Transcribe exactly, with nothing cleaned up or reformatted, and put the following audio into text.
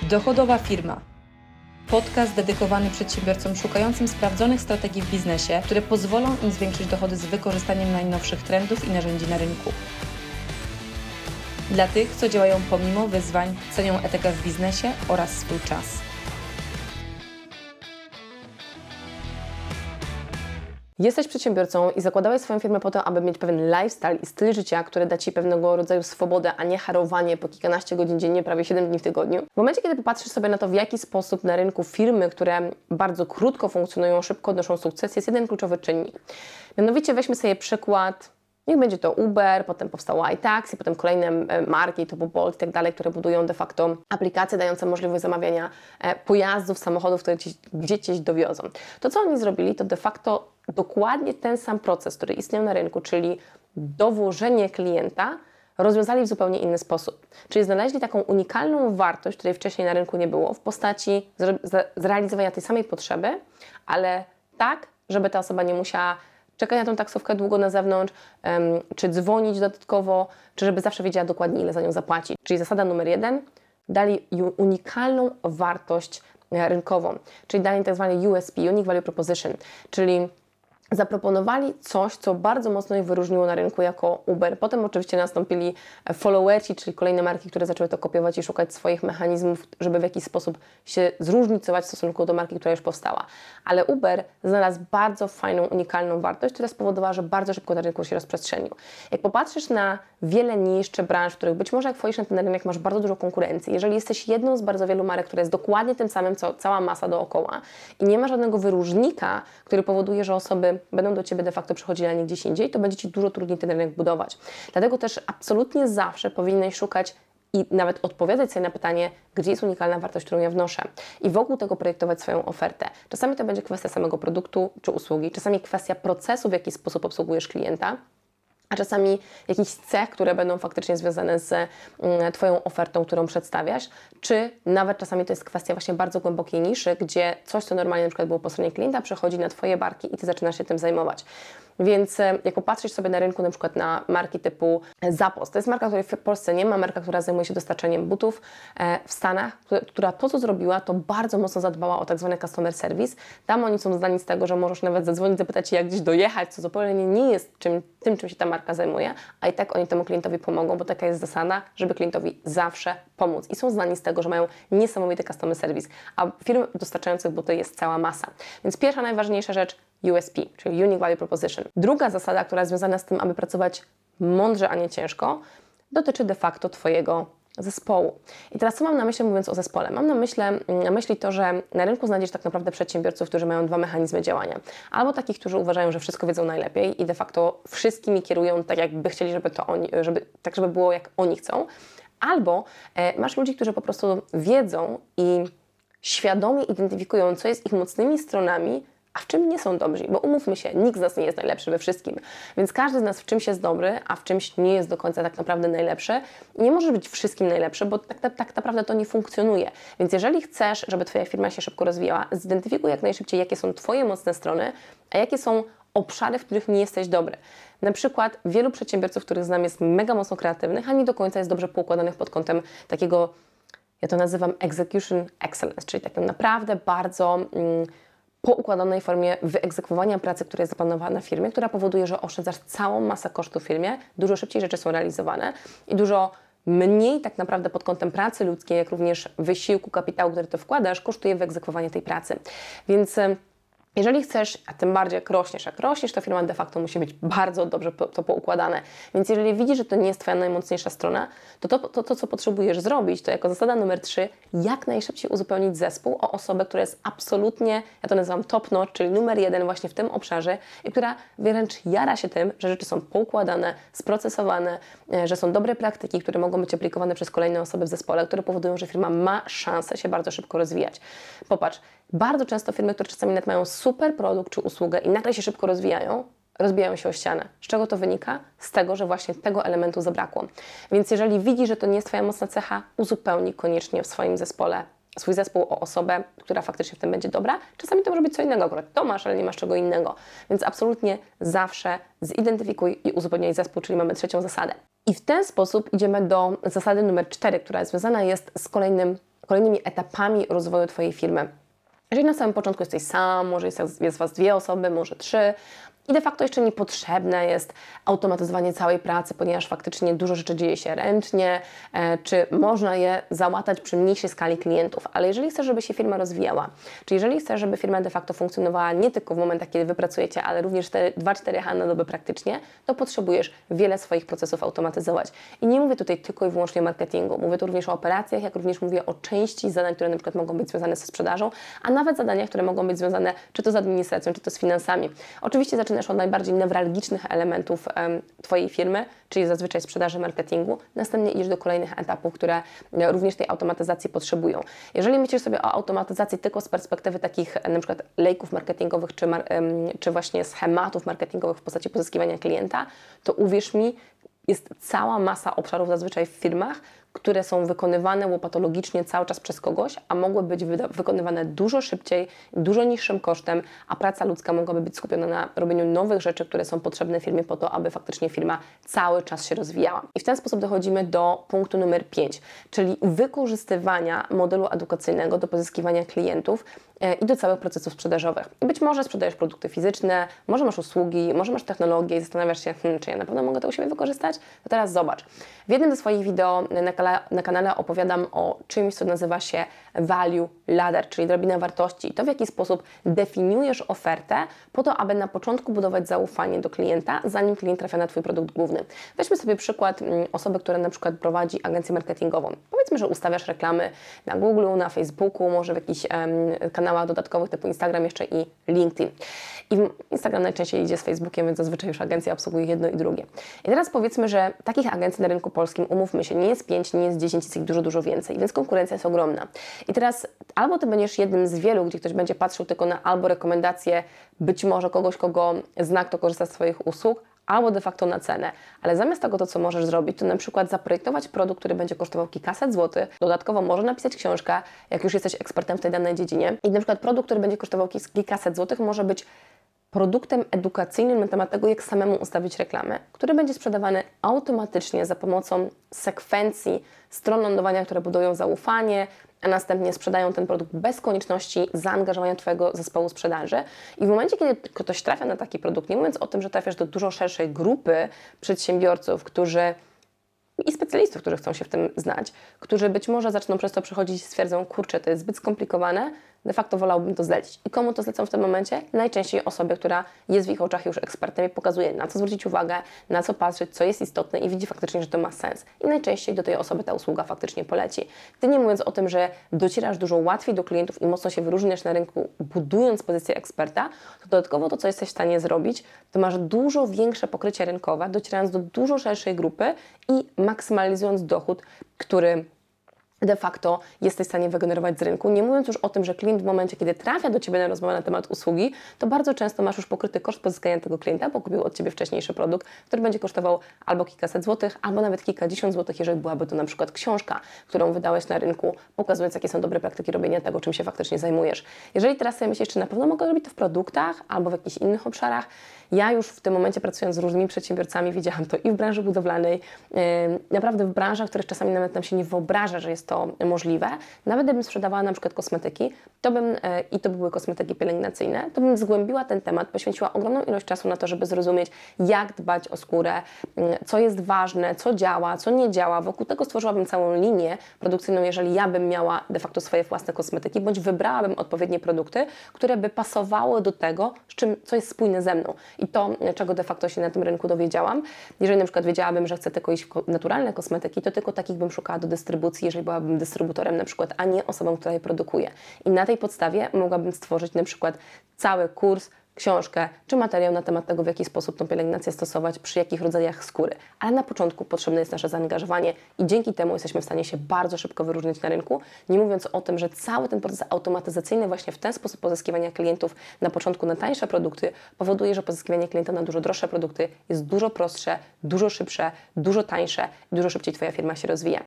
Dochodowa firma. Podcast dedykowany przedsiębiorcom szukającym sprawdzonych strategii w biznesie, które pozwolą im zwiększyć dochody z wykorzystaniem najnowszych trendów i narzędzi na rynku. Dla tych, co działają pomimo wyzwań, cenią etykę w biznesie oraz swój czas. Jesteś przedsiębiorcą i zakładałeś swoją firmę po to, aby mieć pewien lifestyle i styl życia, który da Ci pewnego rodzaju swobodę, a nie harowanie po kilkanaście godzin dziennie, prawie siedem dni w tygodniu. W momencie, kiedy popatrzysz sobie na to, w jaki sposób na rynku firmy, które bardzo krótko funkcjonują, szybko odnoszą sukces, jest jeden kluczowy czynnik. Mianowicie weźmy sobie przykład, niech będzie to Uber, potem powstało iTaxi, potem kolejne marki typu Bolt i tak dalej, które budują de facto aplikacje dające możliwość zamawiania pojazdów, samochodów, które ci, gdzie Cię dowiozą. To, co oni zrobili, to de facto dokładnie ten sam proces, który istniał na rynku, czyli dowożenie klienta, rozwiązali w zupełnie inny sposób. Czyli znaleźli taką unikalną wartość, której wcześniej na rynku nie było, w postaci zrealizowania tej samej potrzeby, ale tak, żeby ta osoba nie musiała czekać na tą taksówkę długo na zewnątrz, um, czy dzwonić dodatkowo, czy żeby zawsze wiedziała dokładnie, ile za nią zapłaci. Czyli zasada numer jeden, dali unikalną wartość rynkową, czyli dali tak zwany U S P, Unique Value Proposition, czyli zaproponowali coś, co bardzo mocno ich wyróżniło na rynku jako Uber. Potem oczywiście nastąpili followersi, czyli kolejne marki, które zaczęły to kopiować i szukać swoich mechanizmów, żeby w jakiś sposób się zróżnicować w stosunku do marki, która już powstała. Ale Uber znalazł bardzo fajną, unikalną wartość, która spowodowała, że bardzo szybko na rynku się rozprzestrzenił. Jak popatrzysz na wiele nisz czy branż, w których być może jak wchodzisz na ten rynek, masz bardzo dużo konkurencji. Jeżeli jesteś jedną z bardzo wielu marek, która jest dokładnie tym samym, co cała masa dookoła i nie ma żadnego wyróżnika, który powoduje, że osoby będą do Ciebie de facto przychodzili, a nie gdzieś indziej, to będzie Ci dużo trudniej ten rynek budować. Dlatego też absolutnie zawsze powinnaś szukać i nawet odpowiadać sobie na pytanie, gdzie jest unikalna wartość, którą ja wnoszę i wokół tego projektować swoją ofertę. Czasami to będzie kwestia samego produktu czy usługi, czasami kwestia procesu, w jaki sposób obsługujesz klienta, a czasami jakichś cech, które będą faktycznie związane z mm, Twoją ofertą, którą przedstawiasz, czy nawet czasami to jest kwestia właśnie bardzo głębokiej niszy, gdzie coś, co normalnie na przykład było po stronie klienta, przechodzi na Twoje barki i Ty zaczynasz się tym zajmować. Więc jak popatrzysz sobie na rynku na przykład na marki typu Zappos, to jest marka, której w Polsce nie ma, marka, która zajmuje się dostarczaniem butów w Stanach, która to, co zrobiła, to bardzo mocno zadbała o tak zwany customer service. Tam oni są znani z tego, że możesz nawet zadzwonić, zapytać się, jak gdzieś dojechać, co zupełnie nie jest czym, tym, czym się ta marka zajmuje, a i tak oni temu klientowi pomogą, bo taka jest zasada, żeby klientowi zawsze pomóc. I są znani z tego, że mają niesamowity customer service, a firm dostarczających buty jest cała masa. Więc pierwsza, najważniejsza rzecz, U S P, czyli Unique Value Proposition. Druga zasada, która jest związana z tym, aby pracować mądrze, a nie ciężko, dotyczy de facto Twojego zespołu. I teraz co mam na myśli, mówiąc o zespole? Mam na myśli, na myśli to, że na rynku znajdziesz tak naprawdę przedsiębiorców, którzy mają dwa mechanizmy działania. Albo takich, którzy uważają, że wszystko wiedzą najlepiej i de facto wszystkimi kierują tak, jakby chcieli, żeby to oni, żeby, tak żeby było jak oni chcą. Albo e, masz ludzi, którzy po prostu wiedzą i świadomie identyfikują, co jest ich mocnymi stronami, a w czym nie są dobrzy, bo umówmy się, nikt z nas nie jest najlepszy we wszystkim, więc każdy z nas w czymś jest dobry, a w czymś nie jest do końca tak naprawdę najlepszy i nie możesz być wszystkim najlepszy, bo tak, tak, tak naprawdę to nie funkcjonuje. Więc jeżeli chcesz, żeby Twoja firma się szybko rozwijała, zidentyfikuj jak najszybciej, jakie są Twoje mocne strony, a jakie są obszary, w których nie jesteś dobry. Na przykład wielu przedsiębiorców, których znam, jest mega mocno kreatywnych, a nie do końca jest dobrze poukładanych pod kątem takiego, ja to nazywam execution excellence, czyli taką naprawdę bardzo mm, poukładanej formie wyegzekwowania pracy, która jest zaplanowana w firmie, która powoduje, że oszczędzasz całą masę kosztów w firmie, dużo szybciej rzeczy są realizowane i dużo mniej tak naprawdę pod kątem pracy ludzkiej, jak również wysiłku, kapitału, który to wkładasz, kosztuje wyegzekwowanie tej pracy. Więc jeżeli chcesz, a tym bardziej jak rośniesz, jak rośniesz, to firma de facto musi być bardzo dobrze to poukładane. Więc jeżeli widzisz, że to nie jest Twoja najmocniejsza strona, to to, to, to co potrzebujesz zrobić, to jako zasada numer trzy, jak najszybciej uzupełnić zespół o osobę, która jest absolutnie, ja to nazywam top notch, czyli numer jeden właśnie w tym obszarze i która wręcz jara się tym, że rzeczy są poukładane, sprocesowane, że są dobre praktyki, które mogą być aplikowane przez kolejne osoby w zespole, które powodują, że firma ma szansę się bardzo szybko rozwijać. Popatrz, bardzo często firmy, które czasami nawet mają super produkt czy usługę i nagle się szybko rozwijają, rozbijają się o ścianę. Z czego to wynika? Z tego, że właśnie tego elementu zabrakło. Więc jeżeli widzisz, że to nie jest Twoja mocna cecha, uzupełnij koniecznie w swoim zespole swój zespół o osobę, która faktycznie w tym będzie dobra. Czasami to może być co innego, akurat to masz, ale nie masz czego innego. Więc absolutnie zawsze zidentyfikuj i uzupełniaj zespół, czyli mamy trzecią zasadę. I w ten sposób idziemy do zasady numer cztery, która związana jest z kolejnym kolejnymi etapami rozwoju Twojej firmy. Jeżeli na samym początku jesteś sam, może jest, jest Was dwie osoby, może trzy, i de facto jeszcze niepotrzebne jest automatyzowanie całej pracy, ponieważ faktycznie dużo rzeczy dzieje się ręcznie, e, czy można je załatać przy mniejszej skali klientów. Ale jeżeli chcesz, żeby się firma rozwijała, czy jeżeli chcesz, żeby firma de facto funkcjonowała nie tylko w momentach, kiedy Wy pracujecie, ale również dwa cztery H na dobę praktycznie, to potrzebujesz wiele swoich procesów automatyzować. I nie mówię tutaj tylko i wyłącznie o marketingu. Mówię tu również o operacjach, jak również mówię o części zadań, które na przykład mogą być związane ze sprzedażą, a nawet zadaniach, które mogą być związane czy to z administracją, czy to z finansami. Oczywiście zaczynasz od najbardziej newralgicznych elementów um, Twojej firmy, czyli zazwyczaj sprzedaży, marketingu. Następnie idziesz do kolejnych etapów, które również tej automatyzacji potrzebują. Jeżeli myślisz sobie o automatyzacji tylko z perspektywy takich na przykład lejków marketingowych, czy, mar um, czy właśnie schematów marketingowych w postaci pozyskiwania klienta, to uwierz mi, jest cała masa obszarów zazwyczaj w firmach, które są wykonywane łopatologicznie cały czas przez kogoś, a mogły być wykonywane dużo szybciej, dużo niższym kosztem, a praca ludzka mogłaby być skupiona na robieniu nowych rzeczy, które są potrzebne firmie po to, aby faktycznie firma cały czas się rozwijała. I w ten sposób dochodzimy do punktu numer pięć, czyli wykorzystywania modelu edukacyjnego do pozyskiwania klientów i do całych procesów sprzedażowych. I być może sprzedajesz produkty fizyczne, może masz usługi, może masz technologię i zastanawiasz się, hmm, czy ja na pewno mogę to u siebie wykorzystać? To teraz zobacz. W jednym ze swoich wideo na, kala, na kanale opowiadam o czymś, co nazywa się Value Ladder, czyli drabina wartości. I to, w jaki sposób definiujesz ofertę po to, aby na początku budować zaufanie do klienta, zanim klient trafia na Twój produkt główny. Weźmy sobie przykład osoby, która na przykład prowadzi agencję marketingową. Powiedzmy, że ustawiasz reklamy na Google, na Facebooku, może w jakichś um, kanałach dodatkowych typu Instagram jeszcze i LinkedIn. I Instagram najczęściej idzie z Facebookiem, więc zazwyczaj już agencja obsługuje jedno i drugie. I teraz powiedzmy, że takich agencji na rynku polskim, umówmy się, nie jest pięć, nie jest dziesięć, jest ich dużo, dużo więcej, więc konkurencja jest ogromna. I teraz albo Ty będziesz jednym z wielu, gdzie ktoś będzie patrzył tylko na albo rekomendacje być może kogoś, kogo zna, kto korzysta z Twoich usług, albo de facto na cenę. Ale zamiast tego, to co możesz zrobić, to na przykład zaprojektować produkt, który będzie kosztował kilkaset złotych, dodatkowo może napisać książkę, jak już jesteś ekspertem w tej danej dziedzinie. I na przykład produkt, który będzie kosztował kilkaset złotych, może być produktem edukacyjnym na temat tego, jak samemu ustawić reklamę, który będzie sprzedawany automatycznie za pomocą sekwencji stron lądowania, które budują zaufanie, a następnie sprzedają ten produkt bez konieczności zaangażowania Twojego zespołu sprzedaży. I w momencie, kiedy ktoś trafia na taki produkt, nie mówiąc o tym, że trafiasz do dużo szerszej grupy przedsiębiorców, którzy i specjalistów, którzy chcą się w tym znać, którzy być może zaczną przez to przechodzić i stwierdzą, kurczę, to jest zbyt skomplikowane, de facto wolałbym to zlecić. I komu to zlecą w tym momencie? Najczęściej osobie, która jest w ich oczach już ekspertem i pokazuje, na co zwrócić uwagę, na co patrzeć, co jest istotne i widzi faktycznie, że to ma sens. I najczęściej do tej osoby ta usługa faktycznie poleci. Ty nie mówiąc o tym, że docierasz dużo łatwiej do klientów i mocno się wyróżniasz na rynku, budując pozycję eksperta, to dodatkowo to, co jesteś w stanie zrobić, to masz dużo większe pokrycie rynkowe, docierając do dużo szerszej grupy i maksymalizując dochód, który de facto jesteś w stanie wygenerować z rynku. Nie mówiąc już o tym, że klient w momencie, kiedy trafia do Ciebie na rozmowę na temat usługi, to bardzo często masz już pokryty koszt pozyskania tego klienta, bo kupił od Ciebie wcześniejszy produkt, który będzie kosztował albo kilkaset złotych, albo nawet kilkadziesiąt złotych, jeżeli byłaby to na przykład książka, którą wydałeś na rynku, pokazując, jakie są dobre praktyki robienia tego, czym się faktycznie zajmujesz. Jeżeli teraz sobie myślisz, czy na pewno mogę robić to w produktach albo w jakichś innych obszarach, ja już w tym momencie pracując z różnymi przedsiębiorcami widziałam to i w branży budowlanej, yy, naprawdę w branżach, których czasami nawet nam się nie wyobraża, że jest to możliwe. Nawet gdybym sprzedawała na przykład kosmetyki, to bym, yy, i to były kosmetyki pielęgnacyjne, to bym zgłębiła ten temat, poświęciła ogromną ilość czasu na to, żeby zrozumieć, jak dbać o skórę, yy, co jest ważne, co działa, co nie działa. Wokół tego stworzyłabym całą linię produkcyjną, jeżeli ja bym miała de facto swoje własne kosmetyki, bądź wybrałabym odpowiednie produkty, które by pasowały do tego, z czym, co jest spójne ze mną. I to, czego de facto się na tym rynku dowiedziałam. Jeżeli na przykład wiedziałabym, że chcę tylko iść w naturalne kosmetyki, to tylko takich bym szukała do dystrybucji, jeżeli byłabym dystrybutorem na przykład, a nie osobą, która je produkuje. I na tej podstawie mogłabym stworzyć na przykład cały kurs, książkę czy materiał na temat tego, w jaki sposób tą pielęgnację stosować, przy jakich rodzajach skóry. Ale na początku potrzebne jest nasze zaangażowanie i dzięki temu jesteśmy w stanie się bardzo szybko wyróżnić na rynku, nie mówiąc o tym, że cały ten proces automatyzacyjny właśnie w ten sposób pozyskiwania klientów na początku na tańsze produkty powoduje, że pozyskiwanie klienta na dużo droższe produkty jest dużo prostsze, dużo szybsze, dużo tańsze i dużo szybciej Twoja firma się rozwija.